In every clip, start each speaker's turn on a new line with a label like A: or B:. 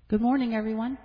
A: Good morning, everyone.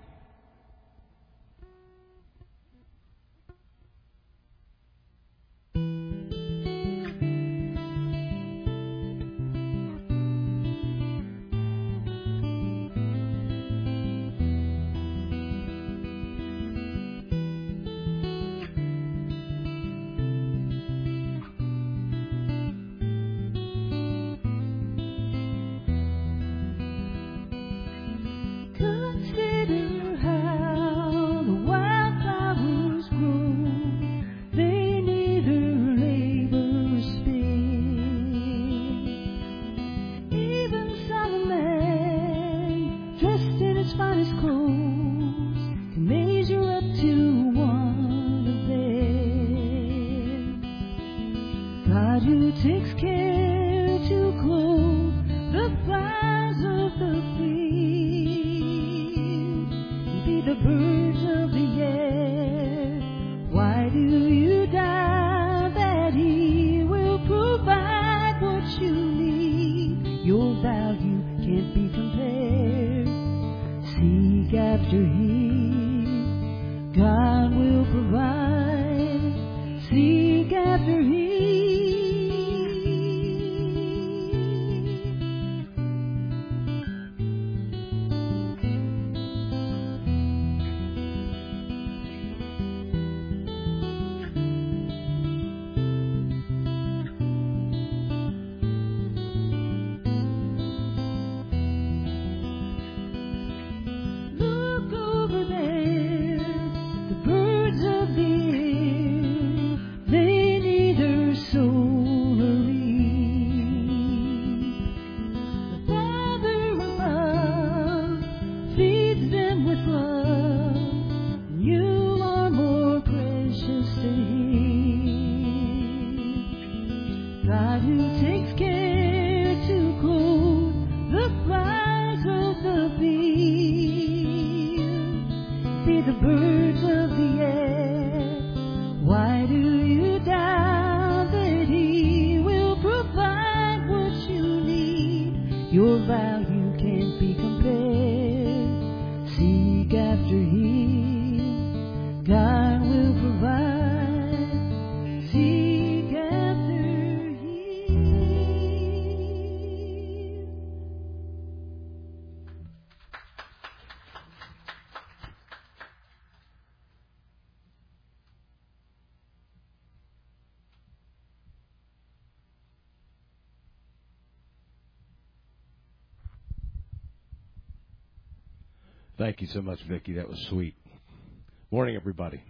B: Thank you so much, Vicki. That was sweet. Morning, everybody.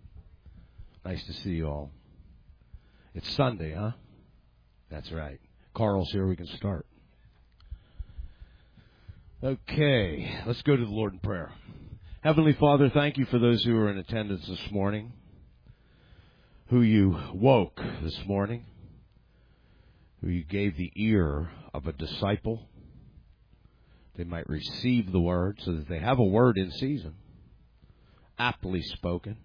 B: Nice to see you all. It's Sunday, huh? That's right. Carl's here. We can start. Okay. Let's go to the Lord in prayer. Heavenly Father, thank you for those who are in attendance this morning, who you woke this morning, who you gave the ear of a disciple. They might receive the word so that they have a word in season, aptly spoken,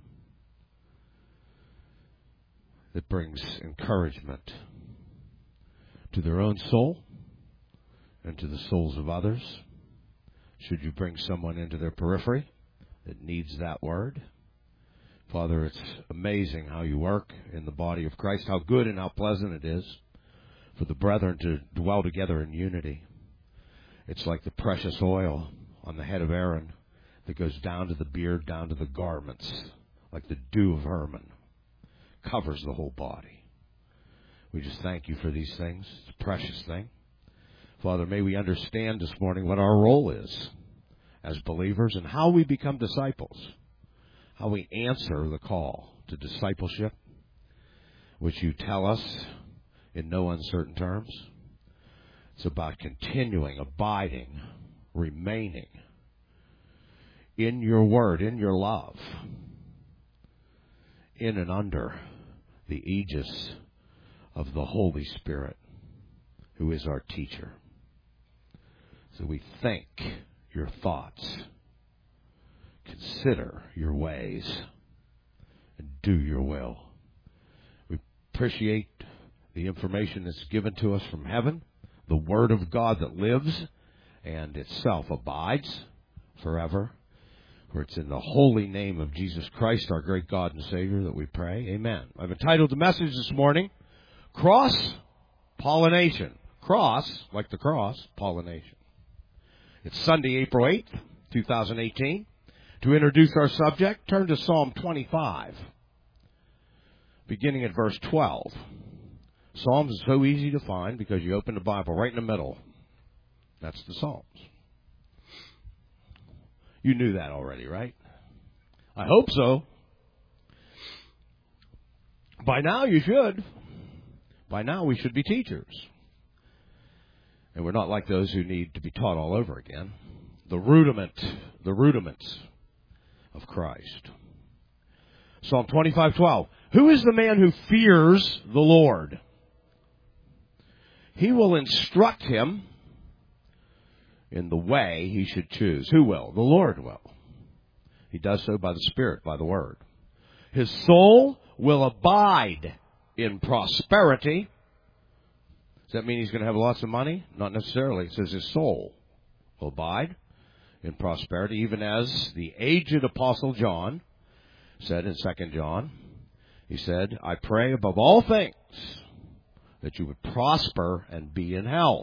B: that brings encouragement to their own soul and to the souls of others. Should you bring someone into their periphery that needs that word? Father, it's amazing how you work in the body of Christ, how good and how pleasant it is for the brethren to dwell together in unity. It's like the precious oil on the head of Aaron that goes down to the beard, down to the garments, like the dew of Hermon, covers the whole body. We just thank you for these things. It's a precious thing. Father, may we understand this morning what our role is as believers and how we become disciples, how we answer the call to discipleship, which you tell us in no uncertain terms. It's about continuing, abiding, remaining in your word, in your love, in and under the aegis of the Holy Spirit, who is our teacher. So we think your thoughts, consider your ways, and do your will. We appreciate the information that's given to us from heaven, the Word of God that lives and itself abides. forever. For it's in the holy name of Jesus Christ, our great God and Savior, that we pray. Amen. I've entitled the message this morning, Cross-Pollination. Cross, like the cross, pollination. It's Sunday, April 8th, 2018. To introduce our subject, turn to Psalm 25, beginning at verse 12. Psalms is so easy to find because you open the Bible right in the middle. That's the Psalms. You knew that already, right? I hope so. By now you should. By now we should be teachers. And we're not like those who need to be taught all over again. The rudiments of Christ. Psalm 25:12. Who is the man who fears the Lord? He will instruct him in the way he should choose. Who will? The Lord will. He does so by the Spirit, by the Word. His soul will abide in prosperity. Does that mean he's going to have lots of money? Not necessarily. It says his soul will abide in prosperity, even as the aged Apostle John said in 2 John. He said, I pray above all things that you would prosper and be in health,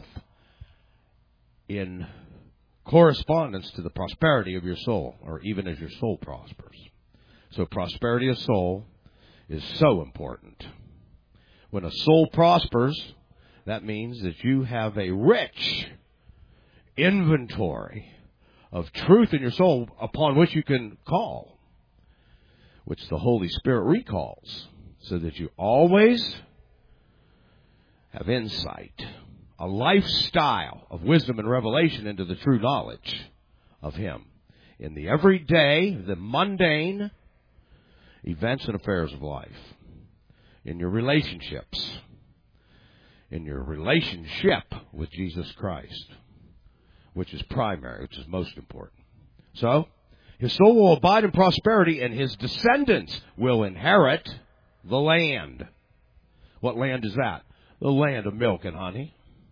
B: in correspondence to the prosperity of your soul, or even as your soul prospers. So prosperity of soul is so important. When a soul prospers, that means that you have a rich inventory of truth in your soul upon which you can call, which the Holy Spirit recalls, so that you always have insight, a lifestyle of wisdom and revelation into the true knowledge of Him in the everyday, the mundane events and affairs of life, in your relationships, in your relationship with Jesus Christ, which is primary, which is most important. So, his soul will abide in prosperity, and his descendants will inherit the land. What land is that? The land of milk and honey.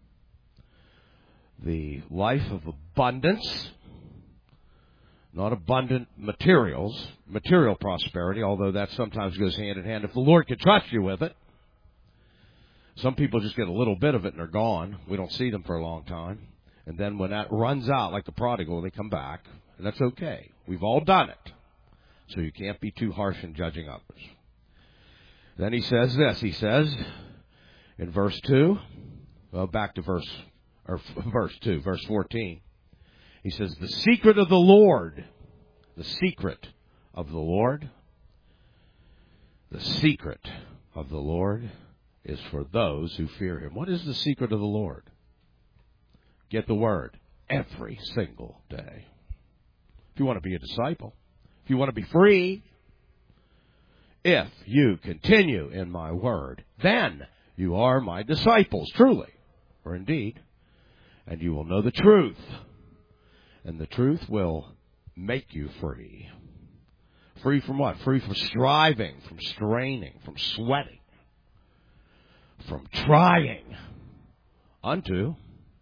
B: The life of abundance, not abundant material prosperity, although that sometimes goes hand in hand if the Lord can trust you with it. Some people just get a little bit of it and they're gone. We don't see them for a long time. And then when that runs out, like the prodigal, they come back. And that's okay. We've all done it. So you can't be too harsh in judging others. Then he says this. He says in verse 2, well, back to verse 2, verse 14. He says, the secret of the Lord is for those who fear Him. What is the secret of the Lord? Get the word. Every single day. If you want to be a disciple, if you want to be free, if you continue in my word, then you are my disciples, truly, or indeed, and you will know the truth, and the truth will make you free. Free from what? Free from striving, from straining, from sweating, from trying, unto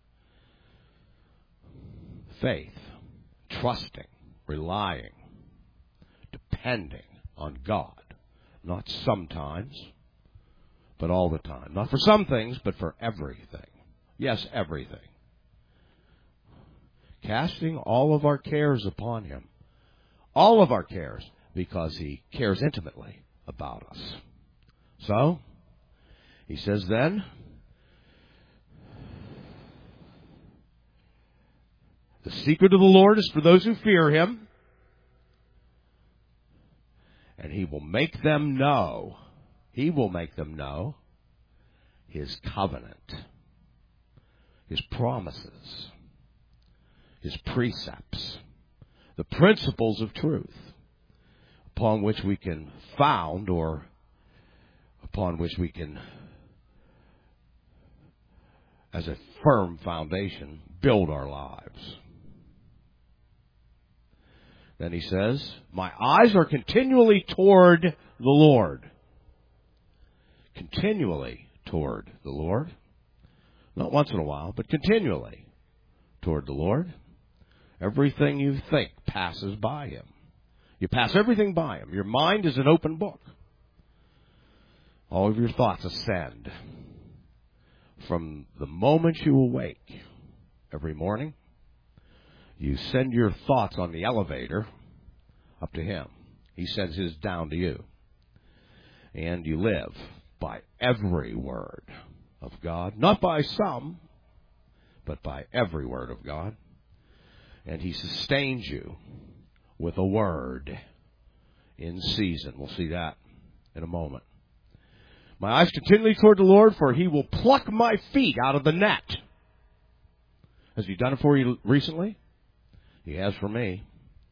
B: faith, trusting, relying, depending on God. Not sometimes, but all the time. Not for some things, but for everything. Yes, everything. Casting all of our cares upon Him. All of our cares, because He cares intimately about us. So, he says then, the secret of the Lord is for those who fear Him, and He will make them know His covenant, His promises, His precepts, the principles of truth upon which we can found, or upon which we can, as a firm foundation, build our lives. Then he says, my eyes are continually toward the Lord. Continually toward the Lord. Not once in a while, but continually toward the Lord. Everything you think passes by him. You pass everything by him. Your mind is an open book. All of your thoughts ascend. From the moment you awake every morning, you send your thoughts on the elevator up to him. He sends his down to you. And you live by every word of God. Not by some, but by every word of God. And he sustains you with a word in season. We'll see that in a moment. My eyes continually toward the Lord, for he will pluck my feet out of the net. Has he done it for you recently? He has for me.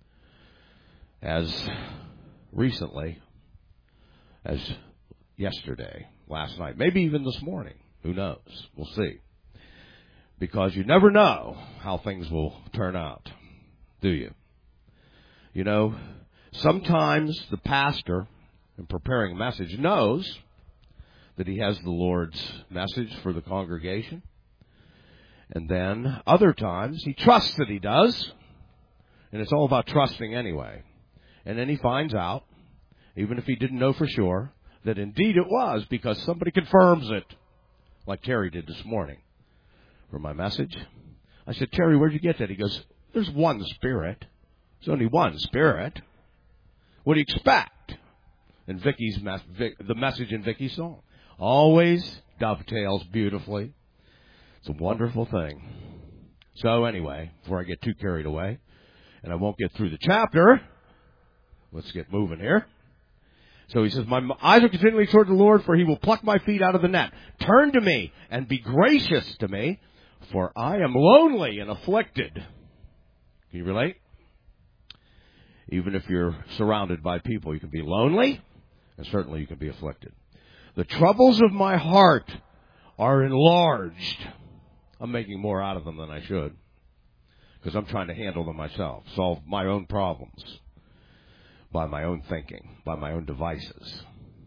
B: As recently as yesterday, last night, maybe even this morning. Who knows? We'll see. Because you never know how things will turn out, do you? You know, sometimes the pastor, in preparing a message, knows that he has the Lord's message for the congregation. And then other times he trusts that he does. And it's all about trusting anyway. And then he finds out, even if he didn't know for sure, that indeed it was because somebody confirms it. Like Terry did this morning for my message. I said, Terry, where'd you get that? He goes, there's one Spirit. There's only one Spirit. What do you expect? And the message in Vicky's song always dovetails beautifully. It's a wonderful thing. So anyway, before I get too carried away, and I won't get through the chapter, let's get moving here. So he says, my eyes are continually toward the Lord, for he will pluck my feet out of the net. Turn to me and be gracious to me, for I am lonely and afflicted. Can you relate? Even if you're surrounded by people, you can be lonely, and certainly you can be afflicted. The troubles of my heart are enlarged. I'm making more out of them than I should, because I'm trying to handle them myself, solve my own problems by my own thinking, by my own devices.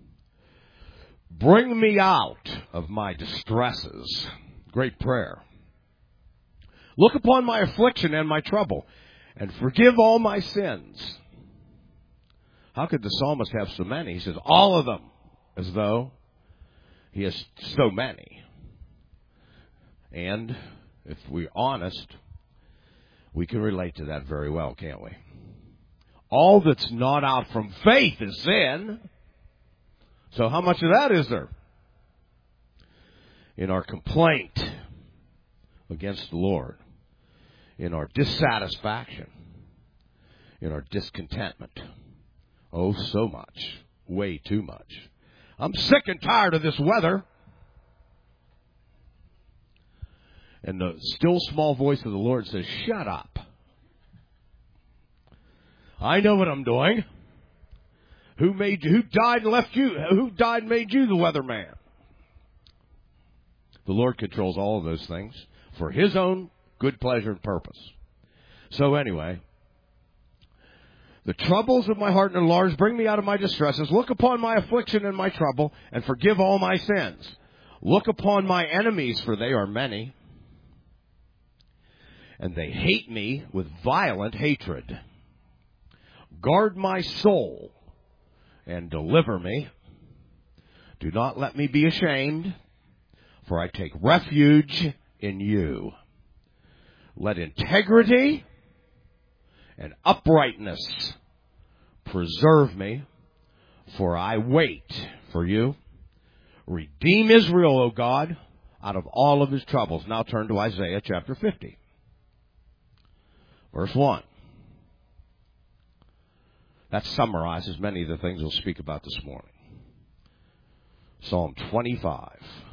B: Bring me out of my distresses. Great prayer. Look upon my affliction and my trouble, and forgive all my sins. How could the psalmist have so many? He says, all of them, as though he has so many. And if we're honest, we can relate to that very well, can't we? All that's not out from faith is sin. So how much of that is there? In our complaint against the Lord, in our dissatisfaction, in our discontentment. Oh, so much. Way too much. I'm sick and tired of this weather. And the still small voice of the Lord says, shut up. I know what I'm doing. Who made you? Who died and left you? Who died and made you the weatherman? The Lord controls all of those things for his own good pleasure and purpose. So anyway, the troubles of my heart and enlarge, bring me out of my distresses. Look upon my affliction and my trouble, and forgive all my sins. Look upon my enemies, for they are many, and they hate me with violent hatred. Guard my soul and deliver me. Do not let me be ashamed, for I take refuge in you. Let integrity and uprightness preserve me, for I wait for you. Redeem Israel, O God, out of all of his troubles. Now turn to Isaiah chapter 50. Verse 1. That summarizes many of the things we'll speak about this morning. Psalm 25,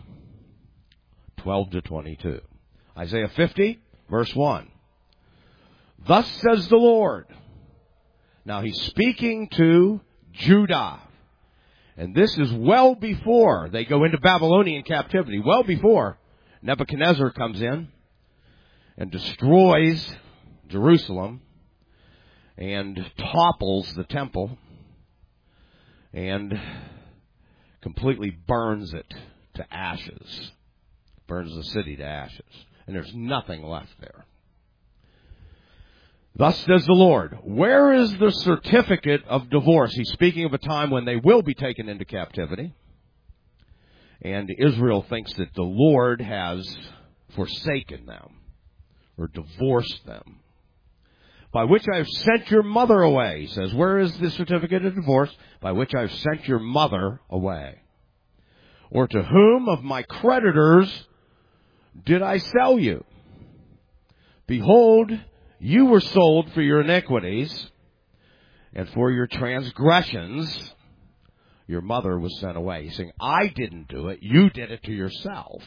B: 12 to 22. Isaiah 50, verse 1. Thus says the Lord. Now he's speaking to Judah. And this is well before they go into Babylonian captivity. Well before Nebuchadnezzar comes in and destroys Jerusalem and topples the temple and completely burns it to ashes. Burns the city to ashes. And there's nothing left there. Thus says the Lord, where is the certificate of divorce? He's speaking of a time when they will be taken into captivity. And Israel thinks that the Lord has forsaken them or divorced them. By which I have sent your mother away. He says, where is the certificate of divorce? By which I have sent your mother away. Or to whom of my creditors did I sell you? Behold, you were sold for your iniquities, and for your transgressions, your mother was sent away. He's saying, I didn't do it. You did it to yourself.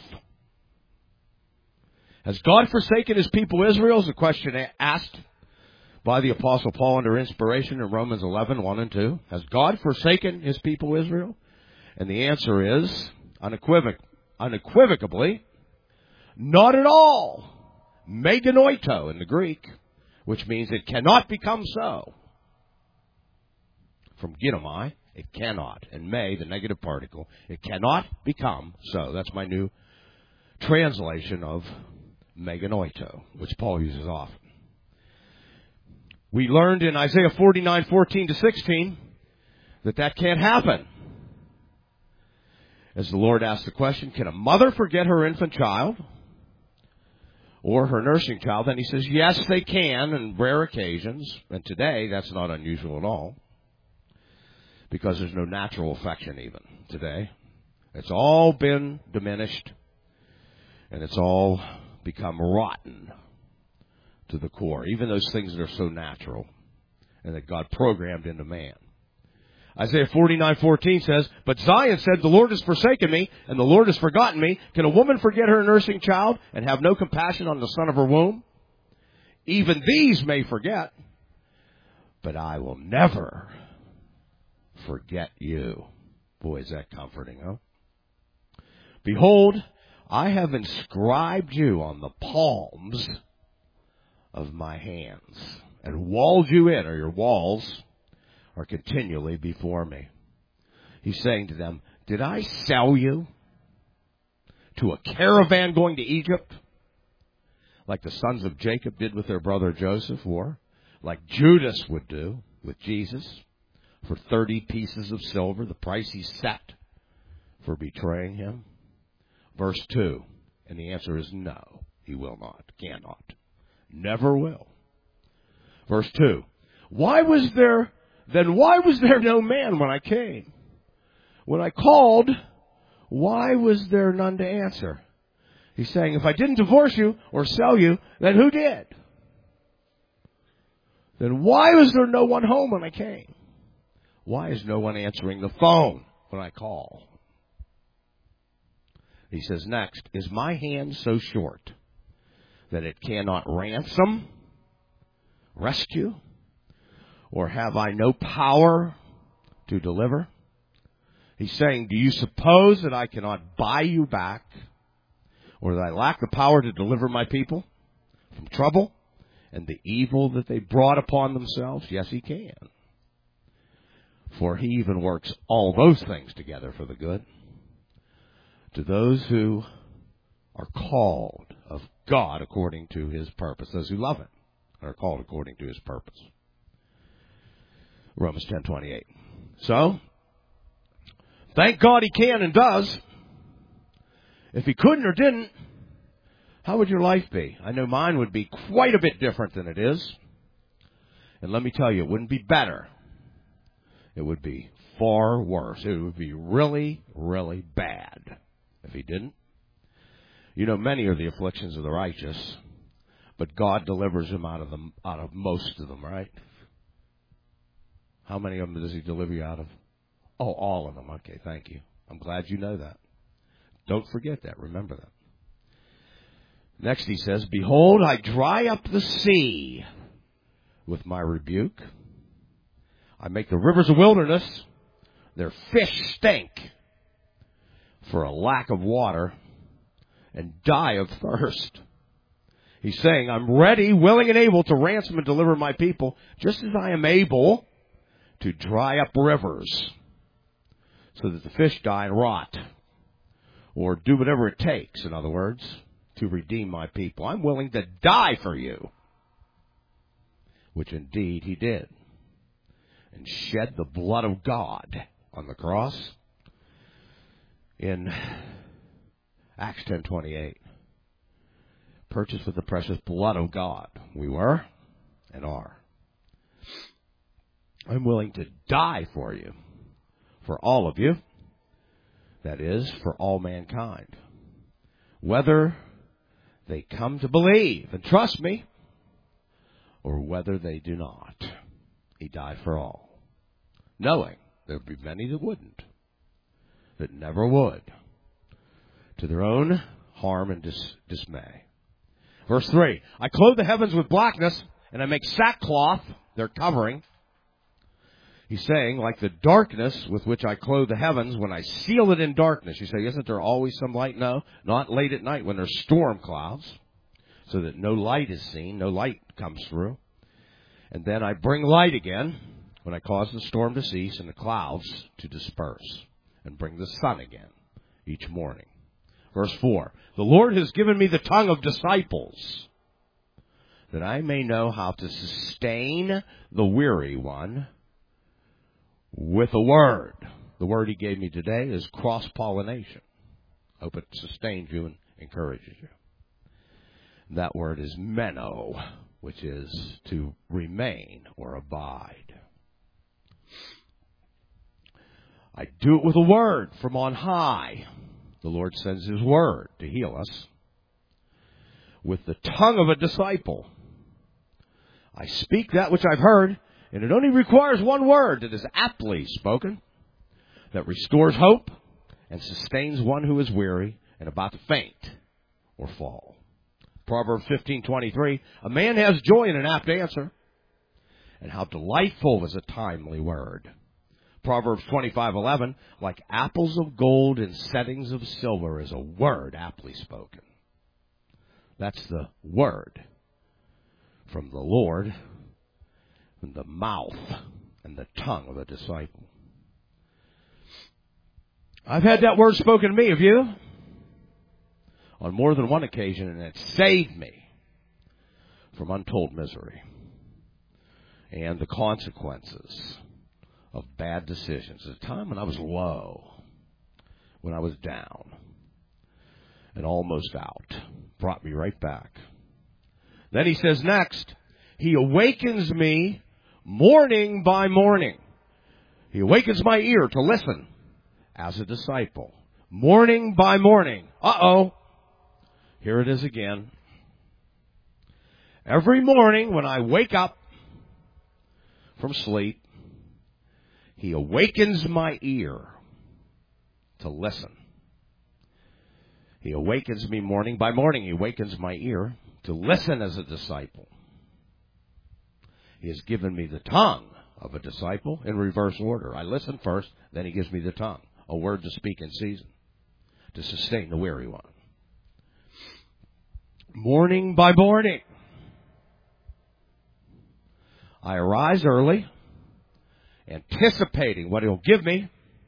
B: Has God forsaken his people Israel? Is the question asked by the Apostle Paul under inspiration in Romans 11, 1 and 2. Has God forsaken his people Israel? And the answer is unequivocally, not at all. Meganoito in the Greek, which means it cannot become so. From ginomai, it cannot. And me, the negative particle, it cannot become so. That's my new translation of meganoito, which Paul uses often. We learned in Isaiah 49, 14 to 16 that can't happen. As the Lord asked the question, can a mother forget her infant child or her nursing child? And he says, yes, they can on rare occasions. And today, that's not unusual at all. Because there's no natural affection even today. It's all been diminished. And it's all become rotten to the core. Even those things that are so natural and that God programmed into man. Isaiah 49:14 says, but Zion said, the Lord has forsaken me, and the Lord has forgotten me. Can a woman forget her nursing child and have no compassion on the son of her womb? Even these may forget, but I will never forget you. Boy, is that comforting, huh? Behold, I have inscribed you on the palms of my hands and walled you in, or your walls are continually before me. He's saying to them, did I sell you to a caravan going to Egypt? Like the sons of Jacob did with their brother Joseph, or like Judas would do with Jesus for 30 pieces of silver, the price he set for betraying him? Verse 2, and the answer is no, he will not, cannot, never will. Verse 2, why was there no man when I came? When I called, why was there none to answer? He's saying, if I didn't divorce you or sell you, then who did? Then why was there no one home when I came? Why is no one answering the phone when I call? He says next, is my hand so short that it cannot ransom, rescue, or have I no power to deliver? He's saying, do you suppose that I cannot buy you back, or that I lack the power to deliver my people from trouble and the evil that they brought upon themselves? Yes, he can. For he even works all those things together for the good to those who are called of God according to his purpose. Those who love him are called according to his purpose. Romans 10:28. So, thank God he can and does. If he couldn't or didn't, how would your life be? I know mine would be quite a bit different than it is. And let me tell you, it wouldn't be better. It would be far worse. It would be really, really bad if he didn't. You know, many are the afflictions of the righteous, but God delivers him out of most of them, right? How many of them does he deliver you out of? Oh, all of them. Okay, thank you. I'm glad you know that. Don't forget that. Remember that. Next he says, behold, I dry up the sea with my rebuke. I make the rivers a wilderness. Their fish stink for a lack of water and die of thirst. He's saying, I'm ready, willing, and able to ransom and deliver my people, just as I am able to dry up rivers so that the fish die and rot, or do whatever it takes, in other words, to redeem my people. I'm willing to die for you. which indeed he did, and shed the blood of God on the cross in Acts 10:28. Purchased with the precious blood of God. We were and are. I'm willing to die for you, for all of you, that is, for all mankind, whether they come to believe and trust me, or whether they do not. He died for all, knowing there would be many that wouldn't, that never would, to their own harm and dismay. Verse 3, I clothe the heavens with blackness, and I make sackcloth their covering. He's saying, like the darkness with which I clothe the heavens, when I seal it in darkness. You say, isn't there always some light? No, not late at night when there's storm clouds, so that no light is seen, no light comes through. And then I bring light again when I cause the storm to cease and the clouds to disperse, and bring the sun again each morning. Verse 4, the Lord has given me the tongue of disciples, that I may know how to sustain the weary one with a word. The word he gave me today is cross-pollination. Hope it sustains you and encourages you. That word is meno, which is to remain or abide. I do it with a word from on high. The Lord sends his word to heal us. With the tongue of a disciple, I speak that which I've heard, and it only requires one word that is aptly spoken, that restores hope and sustains one who is weary and about to faint or fall. Proverbs 15:23, a man has joy in an apt answer, and how delightful is a timely word. Proverbs 25:11, like apples of gold in settings of silver is a word aptly spoken. That's the word from the Lord, from the mouth and the tongue of a disciple. I've had that word spoken to me, have you? On more than one occasion, and it saved me from untold misery and the consequences of bad decisions. At a time when I was low, when I was down and almost out, brought me right back. Then he says next, he awakens me morning by morning. He awakens my ear to listen as a disciple. Morning by morning. Here it is again. Every morning when I wake up from sleep, he awakens my ear to listen. He awakens me morning by morning. He awakens my ear to listen as a disciple. He has given me the tongue of a disciple in reverse order. I listen first, then he gives me the tongue, a word to speak in season, to sustain the weary one. Morning by morning, I arise early, anticipating what he'll give me,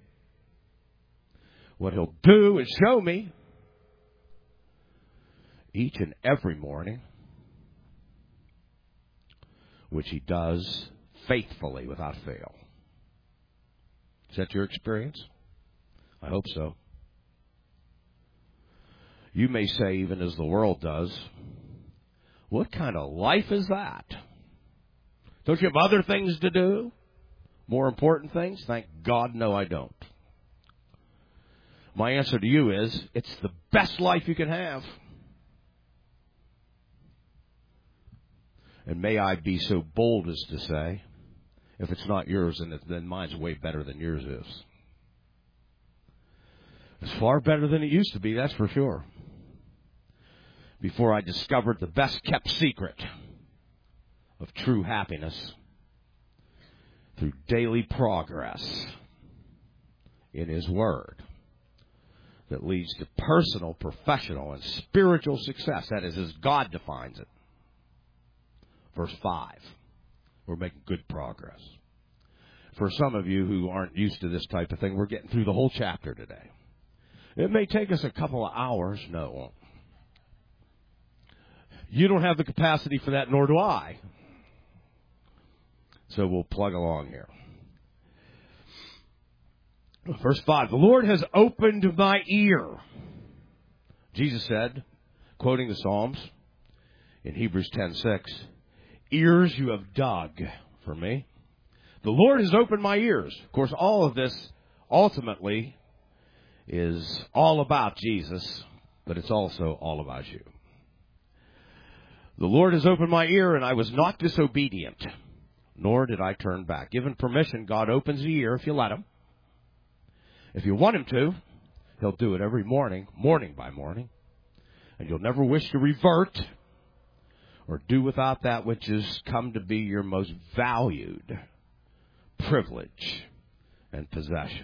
B: what he'll do and show me each and every morning, which he does faithfully without fail. Is that your experience? I hope so. You may say, even as the world does, what kind of life is that? Don't you have other things to do? More important things? Thank God, no, I don't. My answer to you is, it's the best life you can have. And may I be so bold as to say, if it's not yours, then mine's way better than yours is. It's far better than it used to be, that's for sure. Before I discovered the best-kept secret of true happiness through daily progress in His Word that leads to personal, professional, and spiritual success. That is, as God defines it. Verse 5. We're making good progress. For some of you who aren't used to this type of thing, we're getting through the whole chapter today. It may take us a couple of hours. No, it won't. You don't have the capacity for that, nor do I. So we'll plug along here. Verse 5, the Lord has opened my ear. Jesus said, quoting the Psalms in Hebrews 10:6, ears you have dug for me. The Lord has opened my ears. Of course, all of this ultimately is all about Jesus, but it's also all about you. The Lord has opened my ear, and I was not disobedient, nor did I turn back. Given permission, God opens the ear if you let him. If you want him to, he'll do it every morning, morning by morning. And you'll never wish to revert or do without that which has come to be your most valued privilege and possession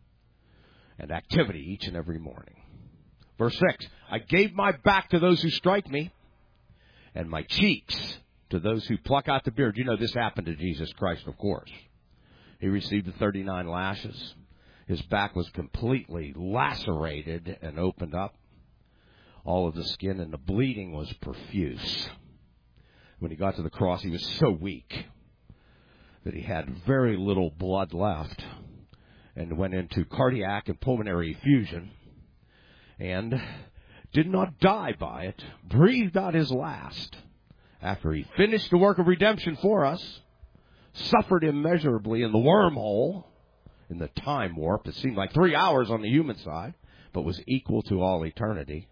B: and activity each and every morning. Verse 6, I gave my back to those who strike me and my cheeks to those who pluck out the beard. You know this happened to Jesus Christ, of course. He received the 39 lashes. His back was completely lacerated and opened up. All of the skin and the bleeding was profuse. When he got to the cross, he was so weak that he had very little blood left and went into cardiac and pulmonary effusion and did not die by it, breathed out his last after he finished the work of redemption for us, suffered immeasurably in the wormhole, in the time warp. It seemed like 3 hours on the human side, but was equal to all eternity,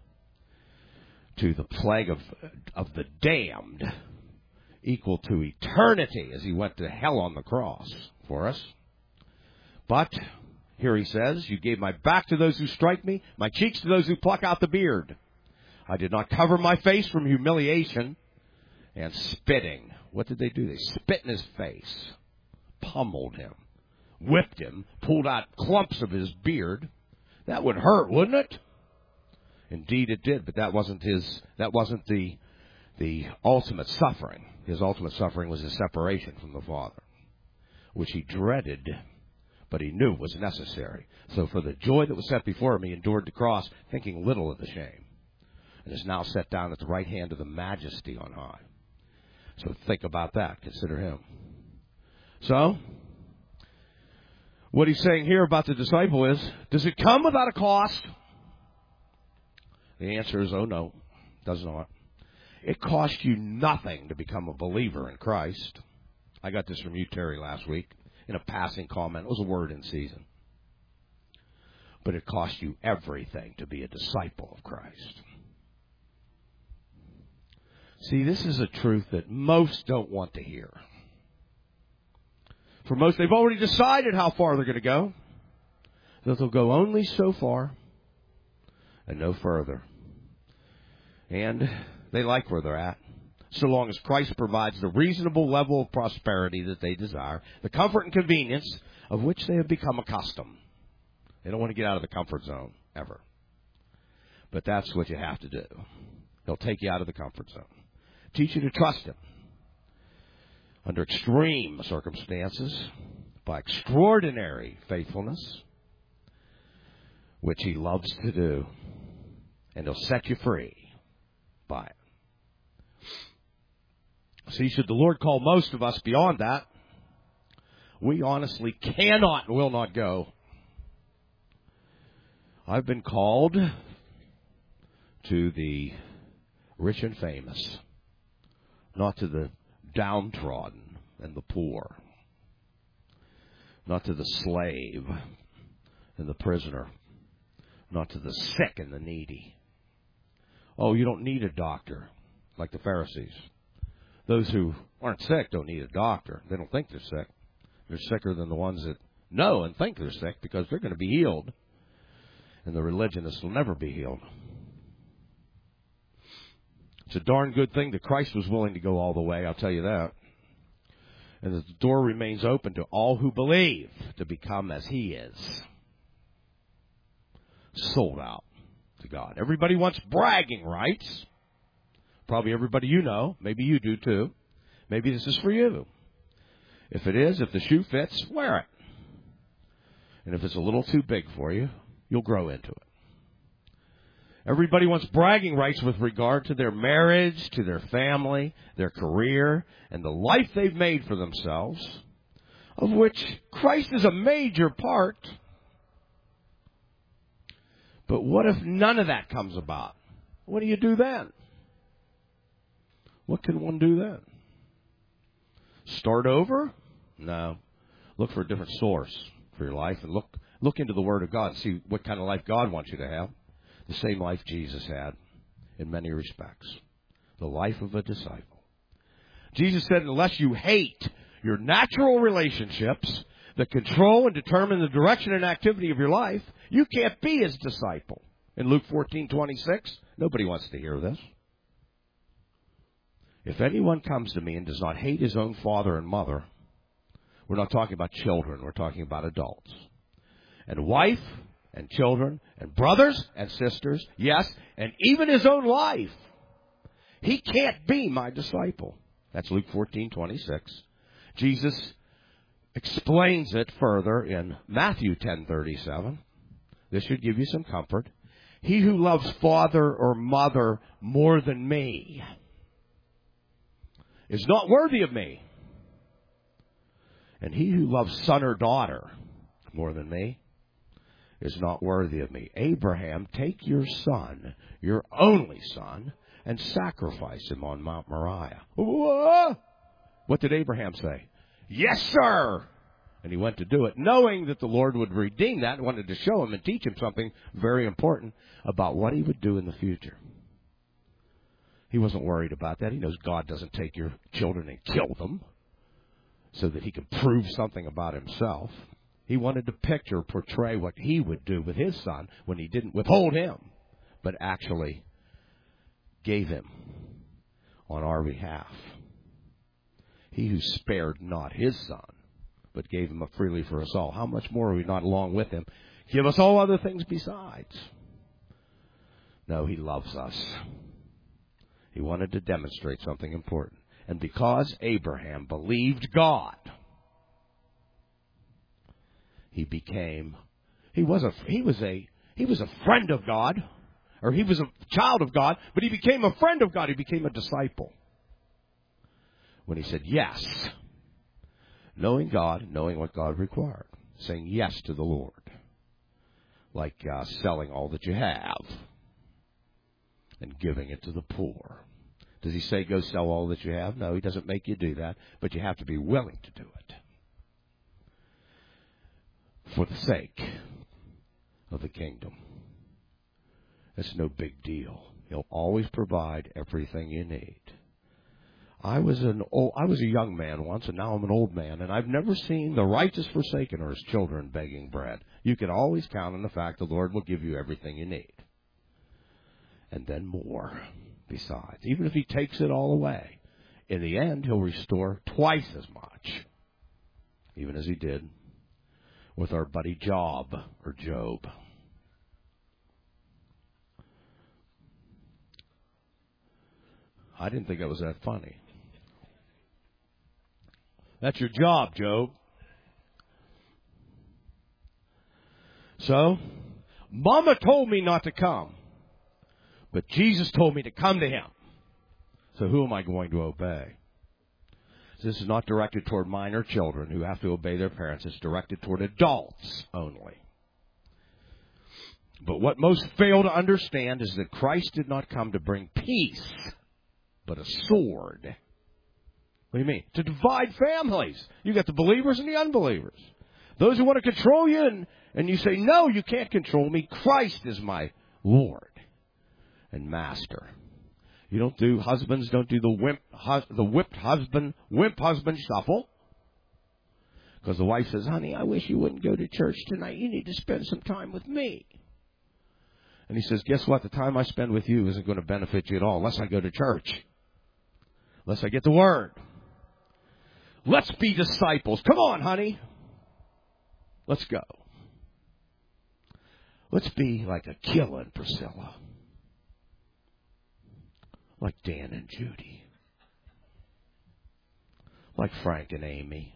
B: to the plague of the damned, equal to eternity as he went to hell on the cross for us. But here he says, you gave my back to those who strike me, my cheeks to those who pluck out the beard. I did not cover my face from humiliation and spitting. What did they do? They spit in his face, pummeled him, whipped him, pulled out clumps of his beard. That would hurt, wouldn't it? Indeed it did, but that wasn't the ultimate suffering. His ultimate suffering was his separation from the Father, which he dreaded, but he knew was necessary. So for the joy that was set before him, he endured the cross, thinking little of the shame, and is now set down at the right hand of the Majesty on high. So think about that. Consider him. So, what he's saying here about the disciple is, does it come without a cost? The answer is, oh no, it does not. It cost you nothing to become a believer in Christ. I got this from you, Terry, last week in a passing comment. It was a word in season. But it cost you everything to be a disciple of Christ. See, this is a truth that most don't want to hear. For most, they've already decided how far they're going to go. That they'll go only so far and no further. And they like where they're at, so long as Christ provides the reasonable level of prosperity that they desire, the comfort and convenience of which they have become accustomed. They don't want to get out of the comfort zone, ever. But that's what you have to do. He'll take you out of the comfort zone. Teach you to trust him under extreme circumstances, by extraordinary faithfulness, which he loves to do. And he'll set you free by it. See, should the Lord call most of us beyond that, we honestly cannot and will not go. I've been called to the rich and famous, not to the downtrodden and the poor, not to the slave and the prisoner, not to the sick and the needy. Oh, you don't need a doctor, like the Pharisees. Those who aren't sick don't need a doctor. They don't think they're sick. They're sicker than the ones that know and think they're sick because they're going to be healed. And the religionists will never be healed. It's a darn good thing that Christ was willing to go all the way, I'll tell you that. And that the door remains open to all who believe to become as he is. Sold out to God. Everybody wants bragging rights. Probably everybody you know. Maybe you do too. Maybe this is for you. If it is, if the shoe fits, wear it. And if it's a little too big for you, you'll grow into it. Everybody wants bragging rights with regard to their marriage, to their family, their career, and the life they've made for themselves, of which Christ is a major part. But what if none of that comes about? What do you do then? What can one do then? Start over? No. Look for a different source for your life and look into the Word of God and see what kind of life God wants you to have. The same life Jesus had in many respects. The life of a disciple. Jesus said, unless you hate your natural relationships that control and determine the direction and activity of your life, you can't be His disciple. In Luke 14:26, nobody wants to hear this. If anyone comes to me and does not hate his own father and mother, we're not talking about children, we're talking about adults, and wife and children and brothers and sisters, yes, and even his own life, he can't be my disciple. That's Luke 14:26. Jesus explains it further in Matthew 10:37. This should give you some comfort. He who loves father or mother more than me is not worthy of me. And he who loves son or daughter more than me is not worthy of me. Abraham, take your son, your only son, and sacrifice him on Mount Moriah. What did Abraham say? Yes, sir. And he went to do it, knowing that the Lord would redeem that, and wanted to show him and teach him something very important about what he would do in the future. He wasn't worried about that. He knows God doesn't take your children and kill them so that he can prove something about himself. He wanted to portray what he would do with his son when he didn't withhold him, but actually gave him on our behalf. He who spared not his son, but gave him up freely for us all, how much more are we not along with him? Give us all other things besides. No, he loves us. He wanted to demonstrate something important. And because Abraham believed God, he was a friend of God, or he was a child of God, but he became a friend of God. He became a disciple. When he said yes, knowing God, knowing what God required, saying yes to the Lord, like selling all that you have and giving it to the poor. Does he say go sell all that you have? No, he doesn't make you do that, but you have to be willing to do it for the sake of the kingdom. It's no big deal. He'll always provide everything you need. I was a young man once, and now I'm an old man, and I've never seen the righteous forsaken or his children begging bread. You can always count on the fact the Lord will give you everything you need. And then more besides. Even if he takes it all away, in the end, he'll restore twice as much, even as he did with our buddy Job. I didn't think that was that funny. That's your job, Job. So, Mama told me not to come, but Jesus told me to come to him. So who am I going to obey? This is not directed toward minor children who have to obey their parents. It's directed toward adults only. But what most fail to understand is that Christ did not come to bring peace, but a sword. What do you mean? To divide families. You got the believers and the unbelievers. Those who want to control you, and you say, no, you can't control me. Christ is my Lord and Master. Husbands don't do the wimp husband shuffle. Because the wife says, honey, I wish you wouldn't go to church tonight. You need to spend some time with me. And he says, guess what? The time I spend with you isn't going to benefit you at all unless I go to church. Unless I get the word. Let's be disciples. Come on, honey. Let's go. Let's be like Aquila and Priscilla. Like Dan and Judy. Like Frank and Amy.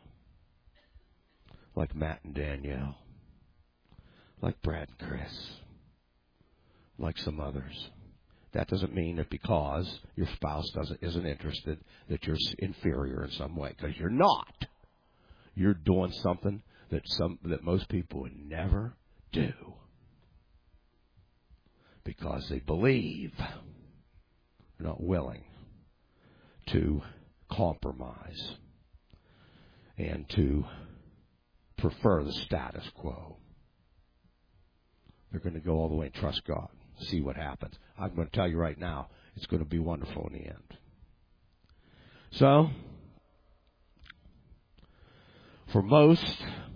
B: Like Matt and Danielle. Like Brad and Chris. like some others. That doesn't mean that because your spouse isn't interested that you're inferior in some way, because you're not. You're doing something that most people would never do because they believe, they're not willing to compromise and to prefer the status quo. They're going to go all the way and trust God, see what happens. I'm going to tell you right now, it's going to be wonderful in the end. So, for most,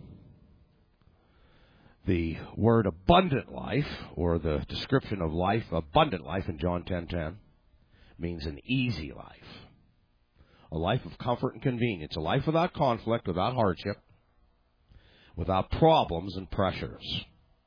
B: the word abundant life, or the description of life, abundant life in John 10:10, means an easy life. A life of comfort and convenience. A life without conflict, without hardship, without problems and pressures.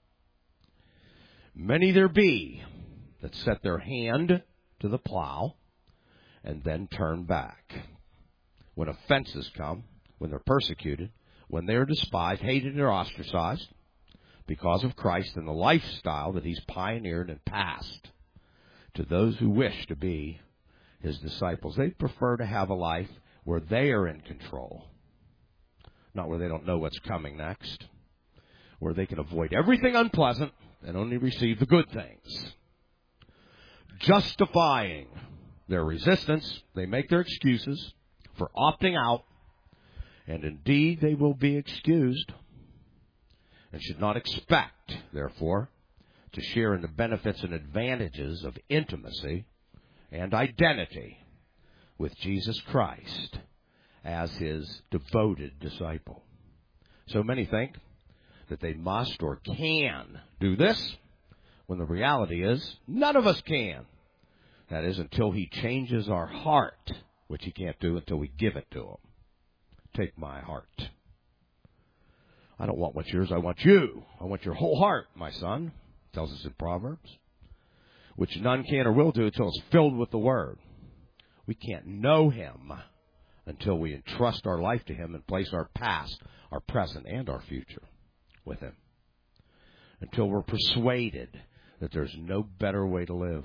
B: Many there be that set their hand to the plow and then turn back. When offenses come, when they're persecuted, when they're despised, hated, or ostracized because of Christ and the lifestyle that He's pioneered and passed to those who wish to be His disciples. They prefer to have a life where they are in control, not where they don't know what's coming next, where they can avoid everything unpleasant and only receive the good things. Justifying their resistance, they make their excuses for opting out, and indeed they will be excused and should not expect, therefore, to share in the benefits and advantages of intimacy and identity with Jesus Christ as His devoted disciple. So many think that they must or can do this, when the reality is none of us can. That is, until He changes our heart, which He can't do until we give it to Him. Take my heart. I don't want what's yours, I want you. I want your whole heart, my son, tells us in Proverbs, which none can or will do until it's filled with the Word. We can't know Him until we entrust our life to Him and place our past, our present, and our future with Him. Until we're persuaded that there's no better way to live.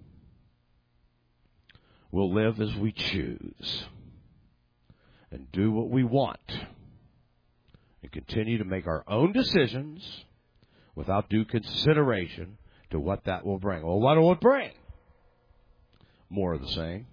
B: We'll live as we choose and do what we want and continue to make our own decisions without due consideration to what that will bring. Well, what will it bring? More of the same.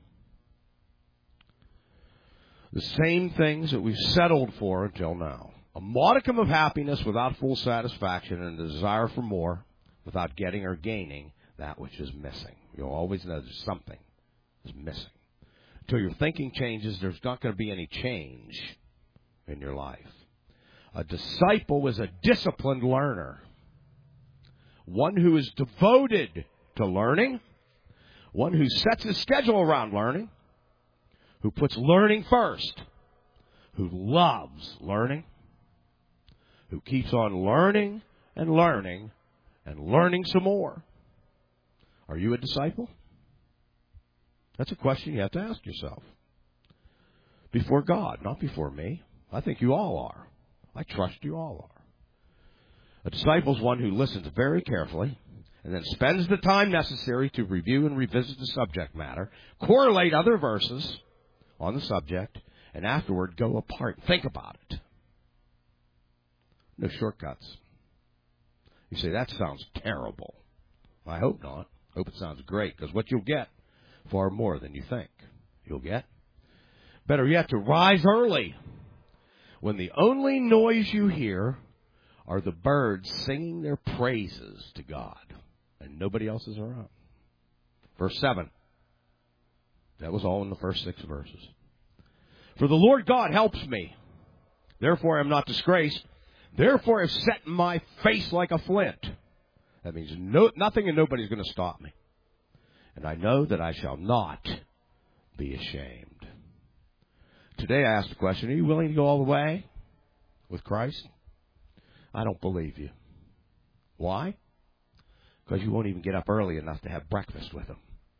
B: The same things that we've settled for until now. A modicum of happiness without full satisfaction, and a desire for more without getting or gaining that which is missing. You'll always know there's something is missing. Until your thinking changes, there's not going to be any change in your life. A disciple is a disciplined learner. One who is devoted to learning. One who sets his schedule around learning. Who puts learning first. Who loves learning. Who keeps on learning and learning and learning some more. Are you a disciple? That's a question you have to ask yourself. Before God, not before me. I think you all are. I trust you all are. A disciple is one who listens very carefully and then spends the time necessary to review and revisit the subject matter, correlate other verses on the subject, and afterward go apart and think about it. No shortcuts. You say, that sounds terrible. I hope not. I hope it sounds great, because what you'll get, far more than you think you'll get. Better yet, to rise early when the only noise you hear are the birds singing their praises to God, and nobody else is around. Verse 7. That was all in the first 6 verses. For the Lord God helps me. Therefore I am not disgraced. Therefore I've set my face like a flint. That means nothing and nobody's going to stop me. And I know that I shall not be ashamed. Today I asked the question, are you willing to go all the way with Christ? I don't believe you. Why? Because you won't even get up early enough to have breakfast with Him.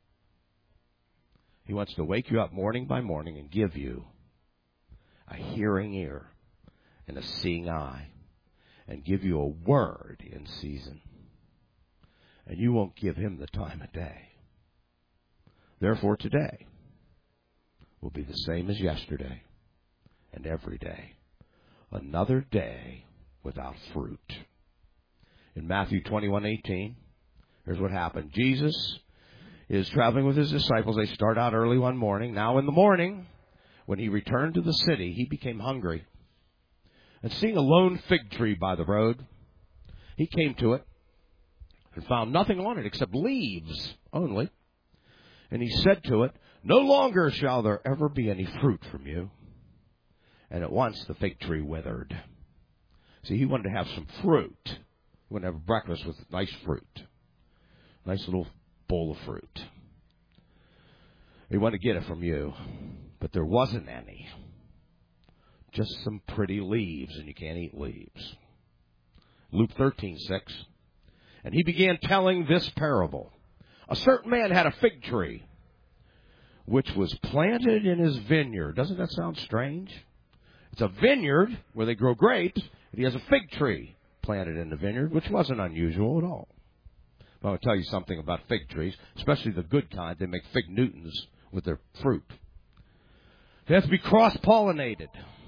B: He wants to wake you up morning by morning and give you a hearing ear and a seeing eye and give you a word in season and you won't give him the time of day. Therefore, today will be the same as yesterday and every day. Another day without fruit. In Matthew 21:18, here's what happened. Jesus is traveling with his disciples. They start out early one morning. Now in the morning, when he returned to the city, he became hungry. And seeing a lone fig tree by the road, he came to it and found nothing on it except leaves only. And he said to it, "No longer shall there ever be any fruit from you." And at once the fig tree withered. See, he wanted to have some fruit. He wanted to have breakfast with nice fruit. Nice little bowl of fruit. He wanted to get it from you, but there wasn't any. Just some pretty leaves, and you can't eat leaves. Luke 13:6. And he began telling this parable. A certain man had a fig tree, which was planted in his vineyard. Doesn't that sound strange? It's a vineyard where they grow grapes, and he has a fig tree planted in the vineyard, which wasn't unusual at all. I want to tell you something about fig trees, especially the good kind. They make fig Newtons with their fruit. They have to be cross-pollinated.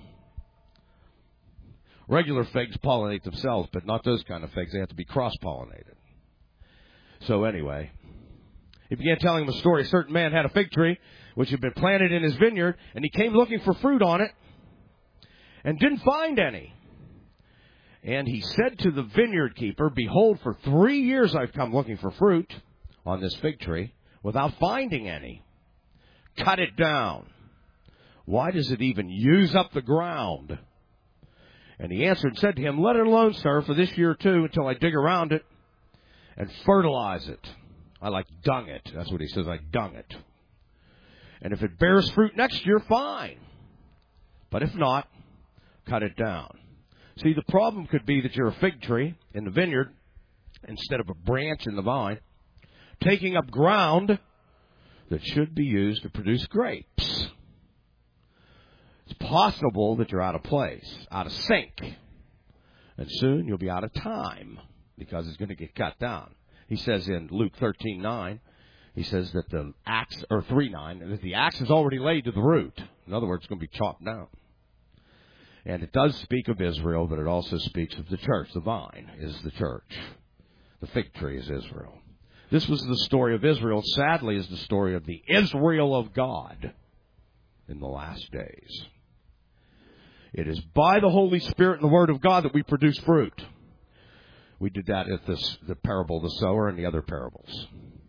B: Regular figs pollinate themselves, but not those kind of figs. They have to be cross-pollinated. So anyway, he began telling him a story. A certain man had a fig tree which had been planted in his vineyard, and he came looking for fruit on it and didn't find any. And he said to the vineyard keeper, "Behold, for 3 years I've come looking for fruit on this fig tree without finding any. Cut it down. Why does it even use up the ground?" And he answered and said to him, "Let it alone, sir, for this year or two until I dig around it and fertilize it." I like dung it. That's what he says, I dung it. "And if it bears fruit next year, fine. But if not, cut it down." See, the problem could be that you're a fig tree in the vineyard instead of a branch in the vine, taking up ground that should be used to produce grapes. It's possible that you're out of place, out of sync, and soon you'll be out of time because it's going to get cut down. He says in Luke 13:9, he says that the axe, or 3:9, that the axe is already laid to the root. In other words, it's going to be chopped down. And it does speak of Israel, but it also speaks of the church. The vine is the church. The fig tree is Israel. This was the story of Israel. Sadly, is the story of the Israel of God in the last days. It is by the Holy Spirit and the Word of God that we produce fruit. We did that at the parable of the sower and the other parables.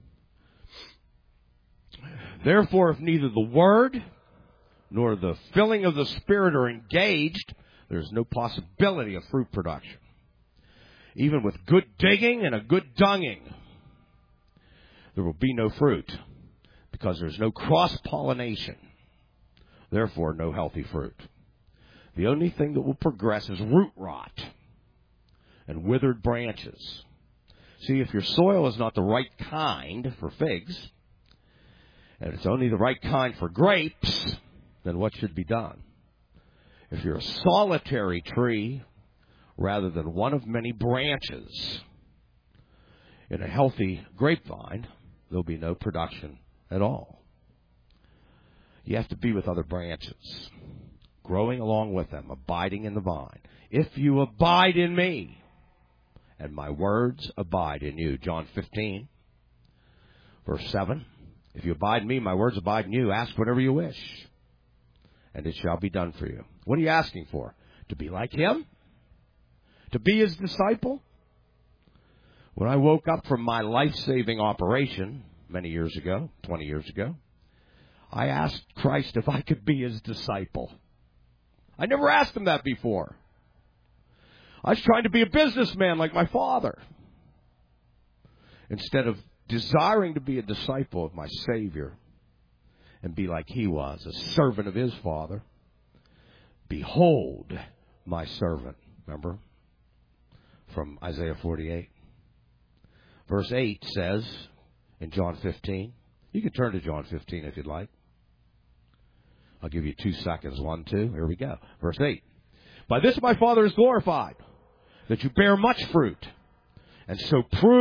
B: Therefore, if neither the Word nor the filling of the Spirit are engaged, there's no possibility of fruit production. Even with good digging and a good dunging, there will be no fruit because there's no cross-pollination. Therefore, no healthy fruit. The only thing that will progress is root rot and withered branches. See, if your soil is not the right kind for figs, and it's only the right kind for grapes, then what should be done? If you're a solitary tree rather than one of many branches in a healthy grapevine, there'll be no production at all. You have to be with other branches, growing along with them, abiding in the vine. If you abide in me, and my words abide in you. John 15, verse 7. If you abide in me, my words abide in you. Ask whatever you wish, and it shall be done for you. What are you asking for? To be like him? To be his disciple? When I woke up from my life-saving operation many years ago, 20 years ago, I asked Christ if I could be his disciple. I never asked him that before. I was trying to be a businessman like my father, instead of desiring to be a disciple of my Savior and be like he was, a servant of his Father. Behold my servant. Remember? From Isaiah 48. Verse 8 says in John 15. You can turn to John 15 if you'd like. I'll give you 2 seconds. 1, 2. Here we go. Verse 8. By this my Father is glorified, that you bear much fruit, and so prove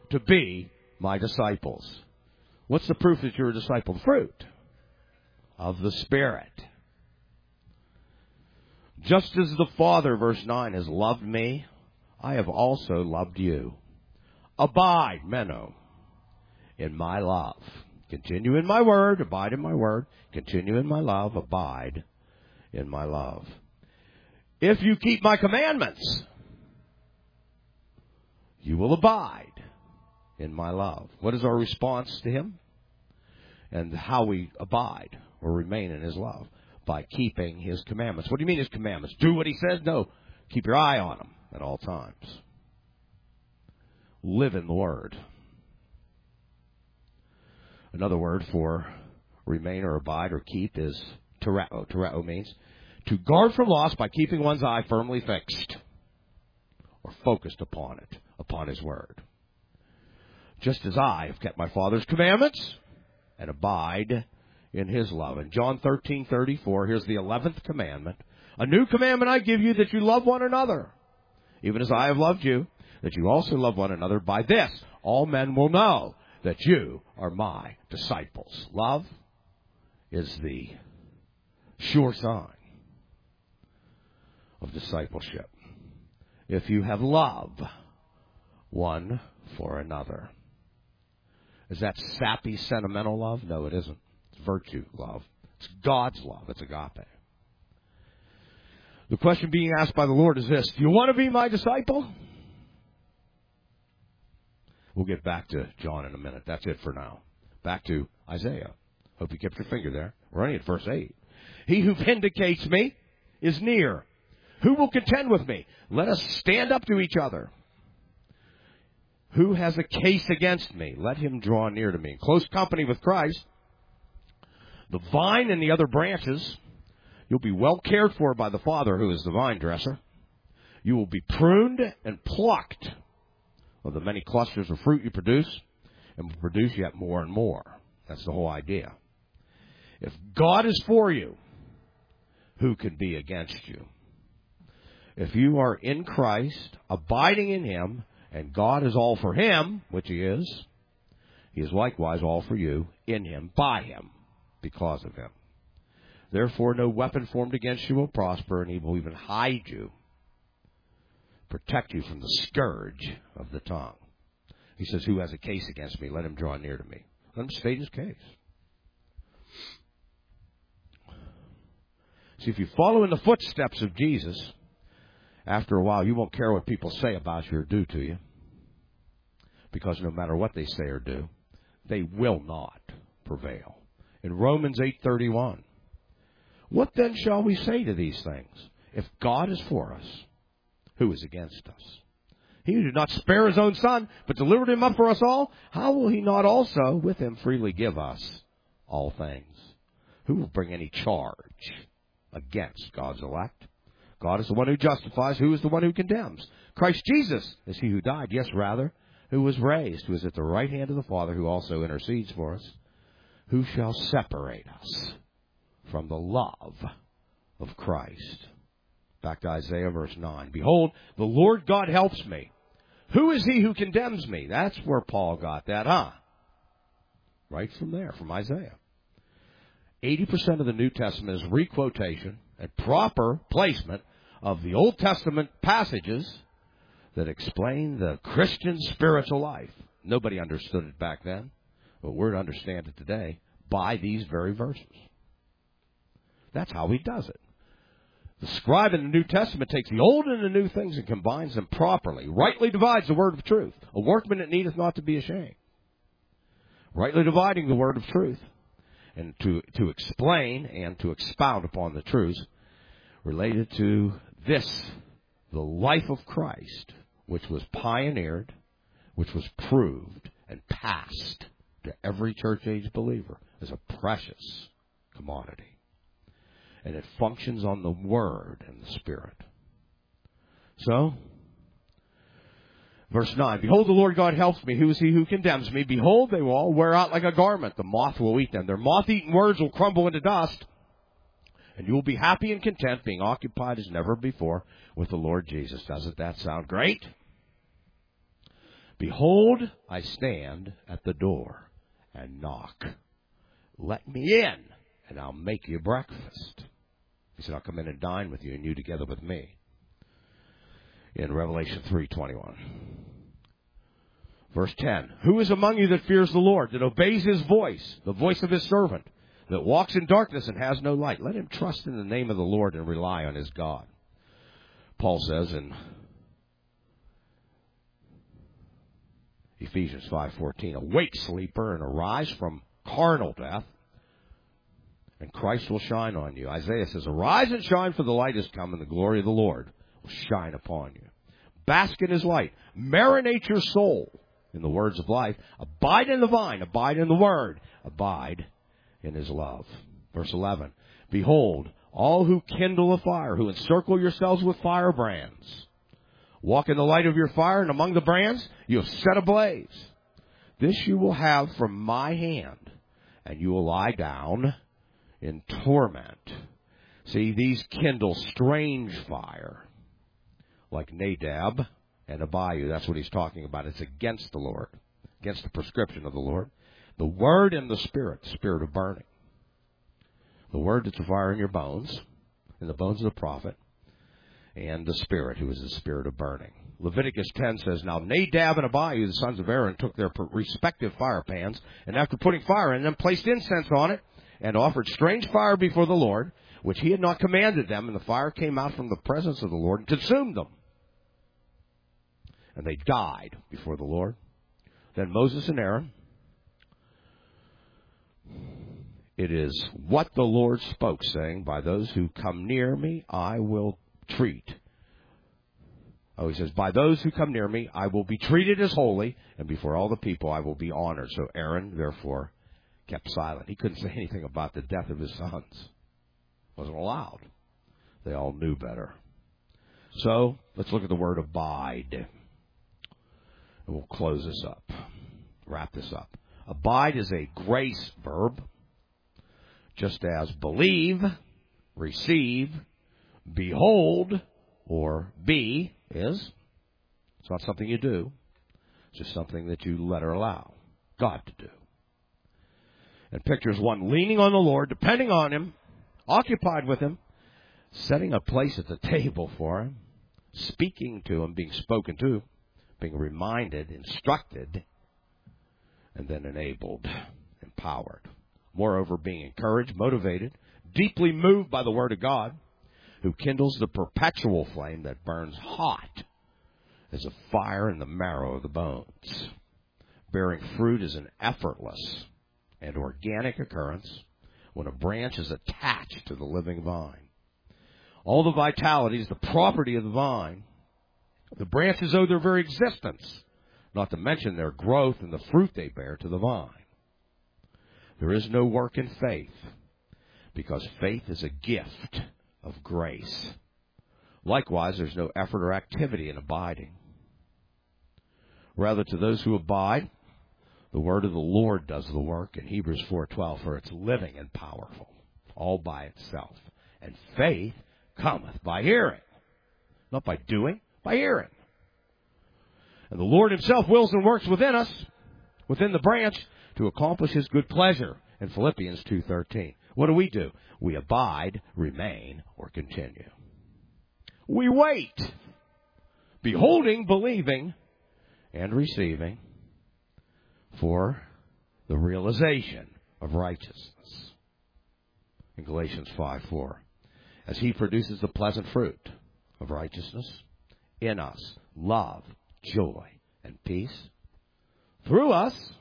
B: to be my disciples. What's the proof that you're a disciple? The fruit of the Spirit. Just as the Father, verse 9, has loved me, I have also loved you. Abide, meno, in my love. Continue in my word, abide in my word, continue in my love, abide in my love. If you keep my commandments, you will abide in my love. What is our response to him? And how we abide or remain in his love? By keeping his commandments. What do you mean his commandments? Do what he says? No. Keep your eye on him at all times. Live in the word. Another word for remain or abide or keep is tereo. Tereo means to guard from loss by keeping one's eye firmly fixed or focused upon it, upon his word. Just as I have kept my Father's commandments and abide in his love. In John 13:34, here's the 11th commandment. A new commandment I give you, that you love one another, even as I have loved you, that you also love one another. By this, all men will know that you are my disciples. Love is the sure sign of discipleship. If you have love one for another. Is that sappy, sentimental love? No, it isn't. It's virtue love. It's God's love. It's agape. The question being asked by the Lord is this: do you want to be my disciple? We'll get back to John in a minute. That's it for now. Back to Isaiah. Hope you kept your finger there. We're only at verse 8. He who vindicates me is near. Who will contend with me? Let us stand up to each other. Who has a case against me? Let him draw near to me. In close company with Christ, the vine and the other branches, you'll be well cared for by the Father, who is the vine dresser. You will be pruned and plucked of the many clusters of fruit you produce, and will produce yet more and more. That's the whole idea. If God is for you, who can be against you? If you are in Christ, abiding in him, and God is all for him, which he is likewise all for you, in him, by him, because of him. Therefore, no weapon formed against you will prosper, and he will even hide you, protect you from the scourge of the tongue. He says, who has a case against me? Let him draw near to me. Let him state his case. See, if you follow in the footsteps of Jesus, after a while, you won't care what people say about you or do to you. Because no matter what they say or do, they will not prevail. In Romans 8:31, what then shall we say to these things? If God is for us, who is against us? He who did not spare his own Son, but delivered him up for us all, how will he not also with him freely give us all things? Who will bring any charge against God's elect? God is the one who justifies. Who is the one who condemns? Christ Jesus is he who died, yes, rather, who was raised, who is at the right hand of the Father, who also intercedes for us. Who shall separate us from the love of Christ? Back to Isaiah verse 9. Behold, the Lord God helps me. Who is he who condemns me? That's where Paul got that, huh? Right from there, from Isaiah. 80% of the New Testament is requotation and proper placement of the Old Testament passages that explain the Christian spiritual life. Nobody understood it back then, but we're to understand it today by these very verses. That's how he does it. The scribe in the New Testament takes the old and the new things and combines them properly. Rightly divides the word of truth. A workman that needeth not to be ashamed. Rightly dividing the word of truth. And to explain and to expound upon the truths related to this, the life of Christ, which was pioneered, which was proved and passed to every church age believer as a precious commodity. And it functions on the Word and the Spirit. So, verse 9, behold, the Lord God helps me. Who is he who condemns me? Behold, they will all wear out like a garment. The moth will eat them. Their moth-eaten words will crumble into dust. And you will be happy and content, being occupied as never before with the Lord Jesus. Doesn't that sound great? Behold, I stand at the door and knock. Let me in, and I'll make you breakfast. He said, I'll come in and dine with you, and you together with me. In Revelation 3:21. Verse 10. Who is among you that fears the Lord, that obeys his voice, the voice of his servant, that walks in darkness and has no light? Let him trust in the name of the Lord and rely on his God. Paul says in Ephesians 5:14, awake, sleeper, and arise from carnal death, and Christ will shine on you. Isaiah says, arise and shine, for the light is come, and the glory of the Lord will shine upon you. Bask in his light. Marinate your soul in the words of life. Abide in the vine. Abide in the word. Abide in his love. Verse 11. Behold, all who kindle a fire, who encircle yourselves with firebrands. Walk in the light of your fire, and among the brands you have set ablaze. This you will have from my hand, and you will lie down in torment. See, these kindle strange fire, like Nadab and Abihu. That's what he's talking about. It's against the Lord, against the prescription of the Lord. The word and the spirit of burning. The word that's a fire in your bones, in the bones of the prophet, and the spirit, who is the spirit of burning. Leviticus 10 says, now Nadab and Abihu, the sons of Aaron, took their respective fire pans, and after putting fire in them, placed incense on it, and offered strange fire before the Lord, which he had not commanded them, and the fire came out from the presence of the Lord and consumed them. And they died before the Lord. Then Moses and Aaron, it is what the Lord spoke, saying, by those who come near me, I will treat. He says, by those who come near me, I will be treated as holy, and before all the people I will be honored. So Aaron, therefore, kept silent. He couldn't say anything about the death of his sons. Wasn't allowed. They all knew better. So, let's look at the word abide. And we'll close this up. Wrap this up. Abide is a grace verb, just as believe, receive, behold, or be is. It's not something you do. It's just something that you let or allow God to do. And pictures one leaning on the Lord, depending on him, occupied with him, setting a place at the table for him, speaking to him, being spoken to, being reminded, instructed, and then enabled, empowered. Moreover, being encouraged, motivated, deeply moved by the Word of God, who kindles the perpetual flame that burns hot as a fire in the marrow of the bones. Bearing fruit is an effortless and organic occurrence when a branch is attached to the living vine. All the vitality is the property of the vine. The branches owe their very existence, not to mention their growth and the fruit they bear to the vine. There is no work in faith, because faith is a gift of grace. Likewise, there's no effort or activity in abiding. Rather, to those who abide, the word of the Lord does the work in Hebrews 4:12, for it's living and powerful, all by itself. And faith cometh by hearing. Not by doing, by hearing. And the Lord himself wills and works within us, within the branch, to accomplish his good pleasure in Philippians 2:13. What do? We abide, remain, or continue. We wait, beholding, believing, and receiving for the realization of righteousness. In Galatians 5:4, as he produces the pleasant fruit of righteousness in us, love, joy, and peace. Through us,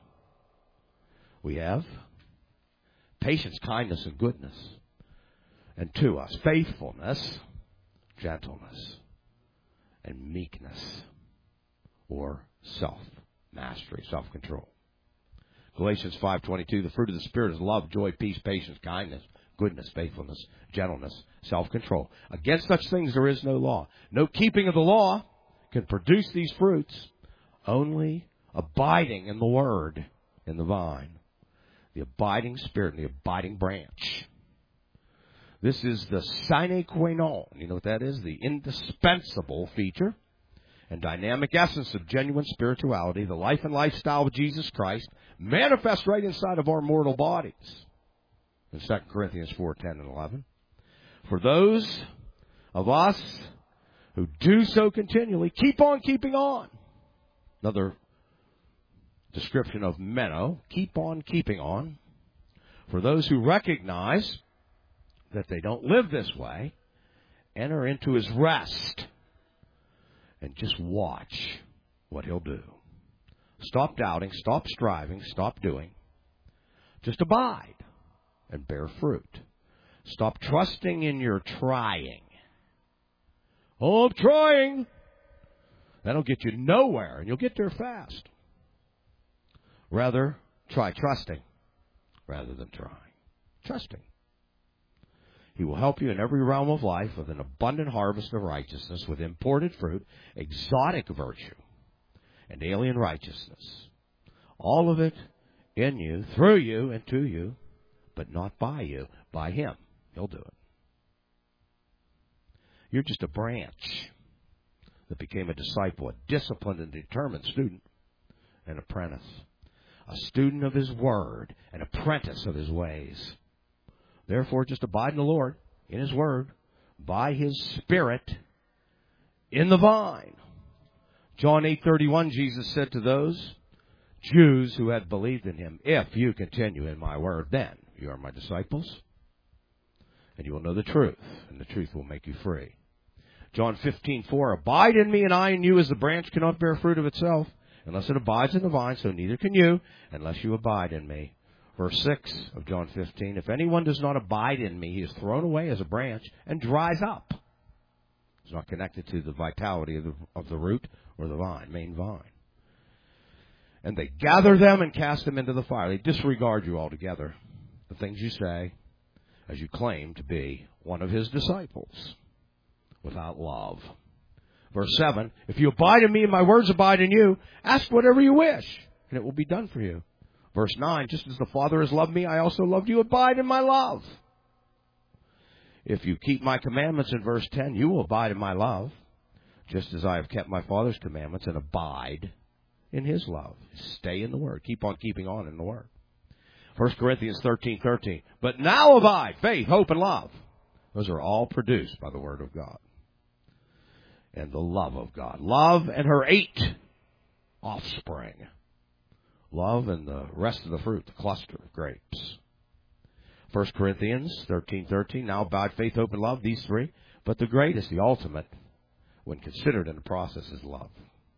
B: we have patience, kindness, and goodness. And to us, faithfulness, gentleness, and meekness, or self-mastery, self-control. Galatians 5:22, the fruit of the Spirit is love, joy, peace, patience, kindness, goodness, faithfulness, gentleness, self-control. Against such things there is no law. No keeping of the law can produce these fruits, only abiding in the Word, in the vine, the abiding Spirit, and the abiding branch. This is the sine qua non. You know what that is? The indispensable feature and dynamic essence of genuine spirituality, the life and lifestyle of Jesus Christ, manifest right inside of our mortal bodies. In 2 Corinthians 4:10 and 11. For those of us who do so continually, keep on keeping on. Another description of meno, keep on keeping on. For those who recognize that they don't live this way, enter into his rest and just watch what he'll do. Stop doubting, stop striving, stop doing. Just abide and bear fruit. Stop trusting in your trying. Oh, I'm trying. That'll get you nowhere, and you'll get there fast. Rather, try trusting rather than trying. Trusting. He will help you in every realm of life with an abundant harvest of righteousness, with imported fruit, exotic virtue, and alien righteousness. All of it in you, through you, and to you, but not by you, by him. He'll do it. You're just a branch that became a disciple, a disciplined and determined student, an apprentice. A student of his word, an apprentice of his ways. Therefore, just abide in the Lord, in his word, by his Spirit, in the vine. John 8:31, Jesus said to those Jews who had believed in him, if you continue in my word, then you are my disciples, and you will know the truth, and the truth will make you free. John 15:4, abide in me and I in you, as the branch cannot bear fruit of itself unless it abides in the vine, so neither can you unless you abide in me. Verse 6 of John 15, if anyone does not abide in me, he is thrown away as a branch and dries up. It's not connected to the vitality of the root or the vine, main vine. And they gather them and cast them into the fire. They disregard you altogether, the things you say, as you claim to be one of his disciples, without love. Verse 7, if you abide in me and my words abide in you, ask whatever you wish, and it will be done for you. Verse 9, just as the Father has loved me, I also loved you. Abide in my love. If you keep my commandments, in verse 10, you will abide in my love, just as I have kept my Father's commandments and abide in his love. Stay in the word. Keep on keeping on in the word. 1 Corinthians 13:13, but now abide faith, hope, and love. Those are all produced by the word of God. And the love of God. Love and her 8 offspring. Love and the rest of the fruit, the cluster of grapes. 1 Corinthians 13:13, now abide faith, hope, and love, these 3. But the greatest, the ultimate, when considered in the process, is love.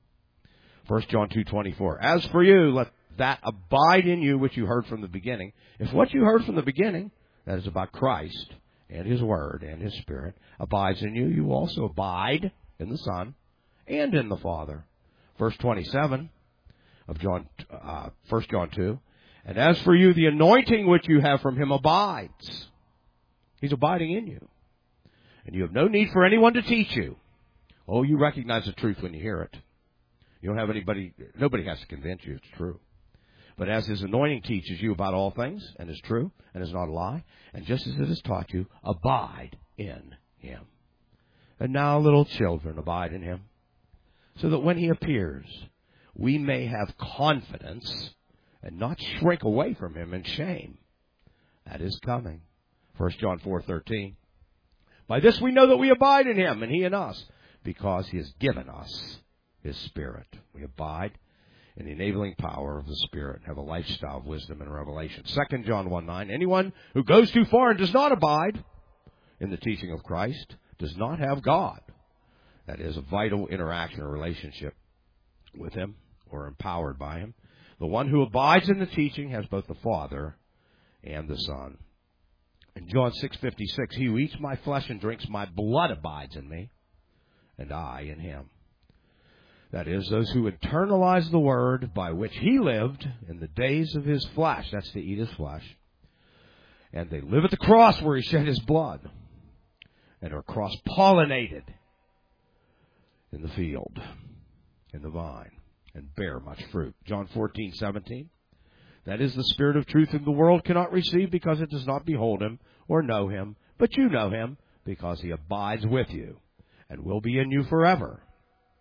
B: 1 John 2:24, as for you, let that abide in you which you heard from the beginning. If what you heard from the beginning, that is about Christ and his word and his Spirit, abides in you, you also abide in the Son and in the Father. Verse 27 of 1 John 2, and as for you, the anointing which you have from him abides. He's abiding in you. And you have no need for anyone to teach you. Oh, you recognize the truth when you hear it. You don't have nobody has to convince you it's true. But as his anointing teaches you about all things, and is true, and is not a lie, and just as it has taught you, abide in him. And now, little children, abide in him, so that when he appears, we may have confidence and not shrink away from him in shame at his coming. 1 John 4:13. By this we know that we abide in him, and he in us, because he has given us his Spirit. We abide in the enabling power of the Spirit and have a lifestyle of wisdom and revelation. 2 John 1:9. Anyone who goes too far and does not abide in the teaching of Christ does not have God. That is a vital interaction or relationship with him or empowered by him. The one who abides in the teaching has both the Father and the Son. In John 6:56, he who eats my flesh and drinks my blood abides in me, and I in him. That is, those who internalize the word by which he lived in the days of his flesh. That's to eat his flesh. And they live at the cross where he shed his blood, and are cross-pollinated in the field, in the vine, and bear much fruit. John 14:17. That is the Spirit of truth whom the world cannot receive because it does not behold him or know him. But you know him because he abides with you and will be in you forever.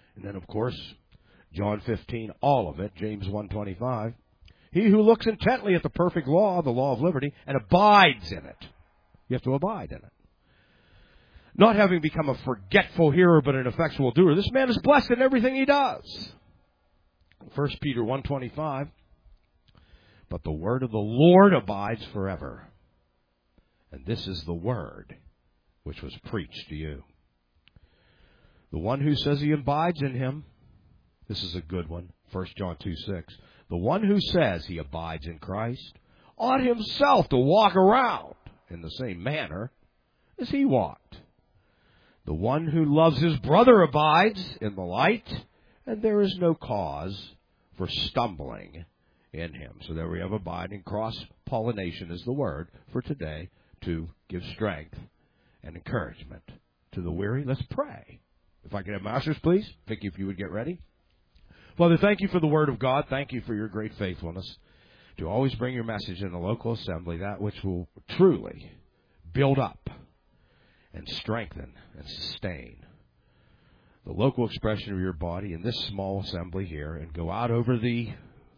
B: And then, of course, John 15, all of it, James 1:25. He who looks intently at the perfect law, the law of liberty, and abides in it. You have to abide in it. Not having become a forgetful hearer, but an effectual doer. This man is blessed in everything he does. 1 Peter 1:25. But the word of the Lord abides forever. And this is the word which was preached to you. The one who says he abides in him, this is a good one, 1 John 2:6. The one who says he abides in Christ ought himself to walk around in the same manner as he walked. The one who loves his brother abides in the light, and there is no cause for stumbling in him. So there we have abiding. Cross-pollination is the word for today to give strength and encouragement to the weary. Let's pray. If I could have my ushers, please. Vicky, if you would get ready. Father, thank you for the word of God. Thank you for your great faithfulness to always bring your message in the local assembly, that which will truly build up and strengthen and sustain the local expression of your body in this small assembly here and go out over the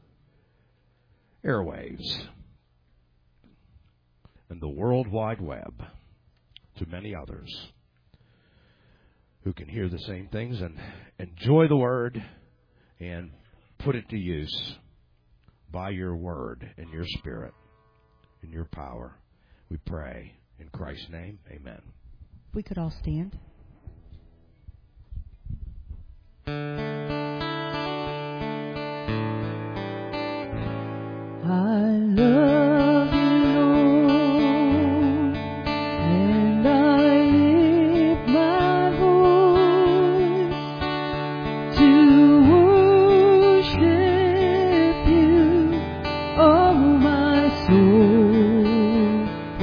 B: airwaves and the World Wide Web to many others who can hear the same things and enjoy the word and put it to use by your word and your spirit and your power. We pray in Christ's name. Amen.
A: We could all stand. I love you, Lord, and I lift my voice to worship you. Oh, my soul,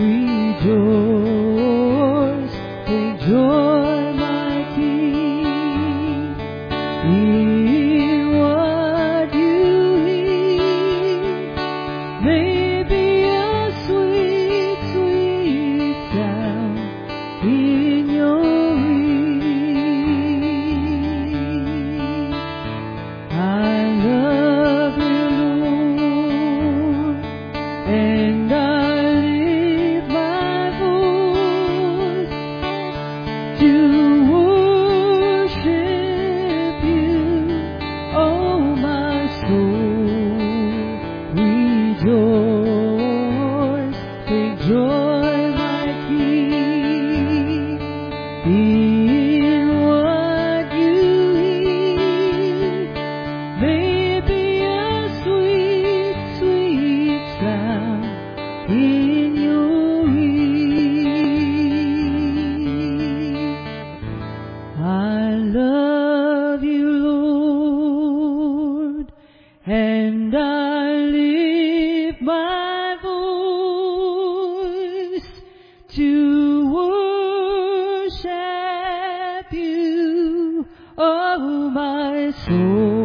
A: rejoice, take joy, my King, in what you hear. Maybe a sweet, sweet sound in your ear. I love you, Lord, and I lift my voice to worship you. Oh, my soul, rejoice, take joy, my King, in what you hear. Maybe a sweet, sweet sound in your ear. I love you, Lord, and I lift my voice to worship you. Oh, my soul,